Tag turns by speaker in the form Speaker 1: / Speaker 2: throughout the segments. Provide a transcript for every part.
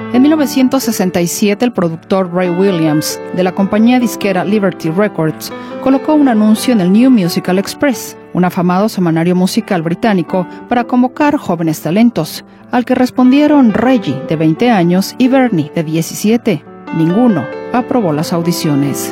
Speaker 1: En 1967, el productor Ray Williams, de la compañía disquera Liberty Records, colocó un anuncio en el New Musical Express, un afamado semanario musical británico, para convocar jóvenes talentos, al que respondieron Reggie, de 20 años, y Bernie, de 17. Ninguno aprobó las audiciones.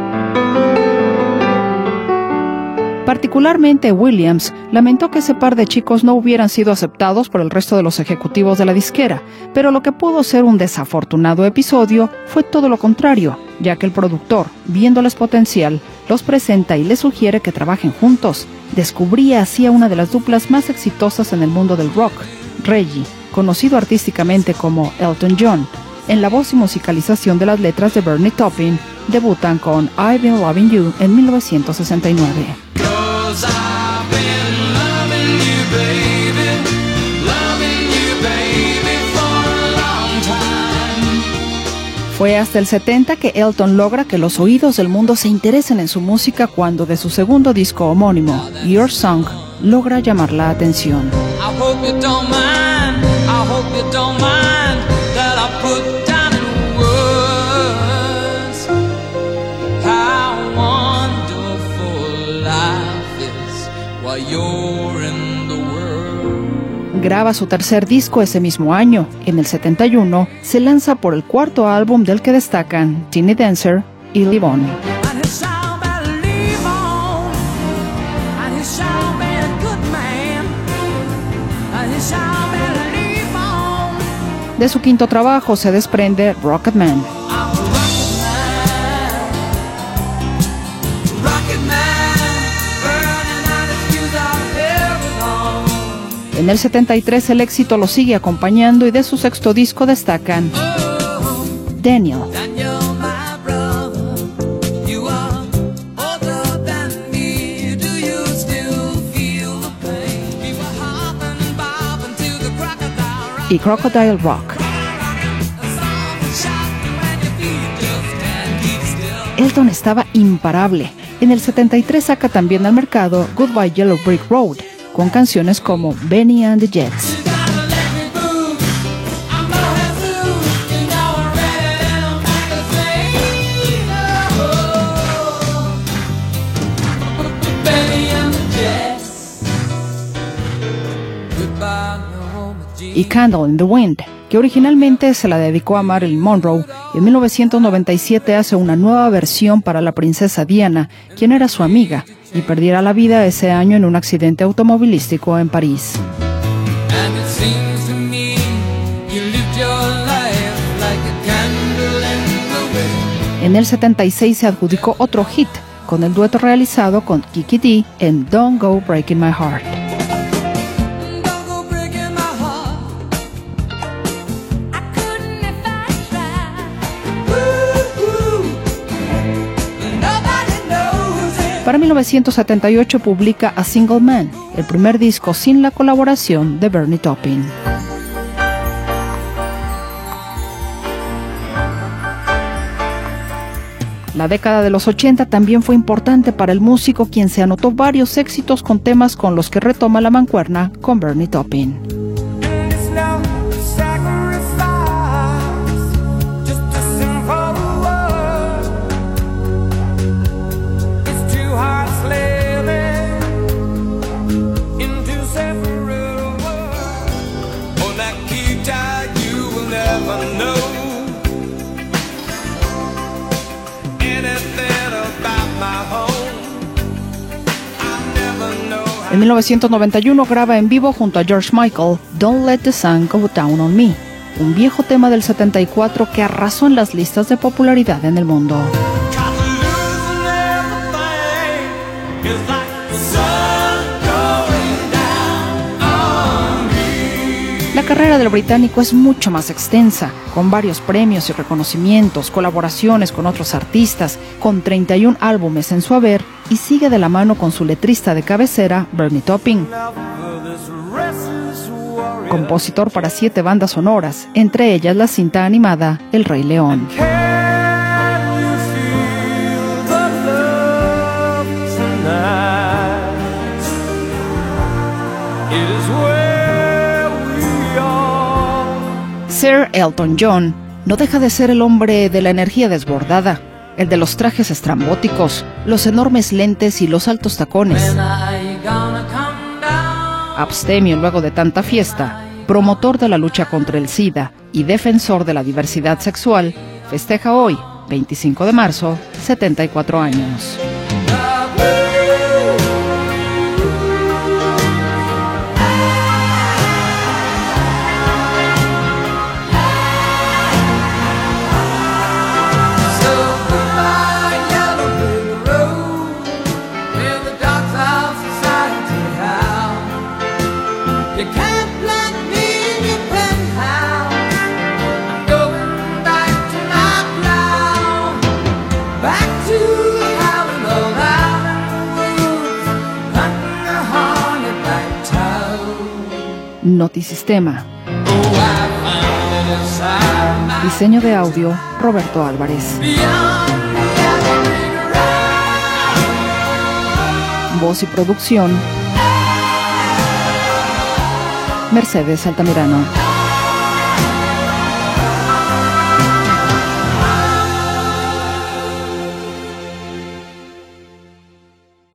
Speaker 1: Particularmente Williams lamentó que ese par de chicos no hubieran sido aceptados por el resto de los ejecutivos de la disquera, pero lo que pudo ser un desafortunado episodio fue todo lo contrario, ya que el productor, viéndoles potencial, los presenta y les sugiere que trabajen juntos. Descubría así a una de las duplas más exitosas en el mundo del rock, Reggie, conocido artísticamente como Elton John. En la voz y musicalización de las letras de Bernie Taupin, debutan con I've Been Loving You en 1969. Fue hasta el 70 que Elton logra que los oídos del mundo se interesen en su música cuando de su segundo disco homónimo, Your Song, logra llamar la atención. Graba su tercer disco ese mismo año. En el 71 se lanza por el cuarto álbum del que destacan Tiny Dancer y Live On. De su quinto trabajo se desprende Rocketman. En el 73 el éxito lo sigue acompañando y de su sexto disco destacan Daniel, y Crocodile Rock. Elton estaba imparable. En el 73 saca también al mercado Goodbye Yellow Brick Road, con canciones como Benny and the Jets. Y Candle in the Wind, que originalmente se la dedicó a Marilyn Monroe, y en 1997 hace una nueva versión para la princesa Diana, quien era su amiga, y perdiera la vida ese año en un accidente automovilístico en París. En el 76 se adjudicó otro hit, con el dueto realizado con Kiki Dee en Don't Go Breaking My Heart. Para 1978 publica A Single Man, el primer disco sin la colaboración de Bernie Taupin. La década de los 80 también fue importante para el músico, quien se anotó varios éxitos con temas con los que retoma la mancuerna con Bernie Taupin. En 1991 graba en vivo junto a George Michael Don't Let the Sun Go Down on Me, un viejo tema del 74 que arrasó en las listas de popularidad en el mundo. La carrera del británico es mucho más extensa, con varios premios y reconocimientos, colaboraciones con otros artistas, con 31 álbumes en su haber, y sigue de la mano con su letrista de cabecera, Bernie Taupin. Compositor para 7 bandas sonoras, entre ellas la cinta animada El Rey León. Sir Elton John no deja de ser el hombre de la energía desbordada, el de los trajes estrambóticos, los enormes lentes y los altos tacones. Abstemio luego de tanta fiesta, promotor de la lucha contra el SIDA y defensor de la diversidad sexual, festeja hoy, 25 de marzo, 74 años. Notisistema. Diseño de audio, Roberto Álvarez. Voz y producción, Mercedes Altamirano.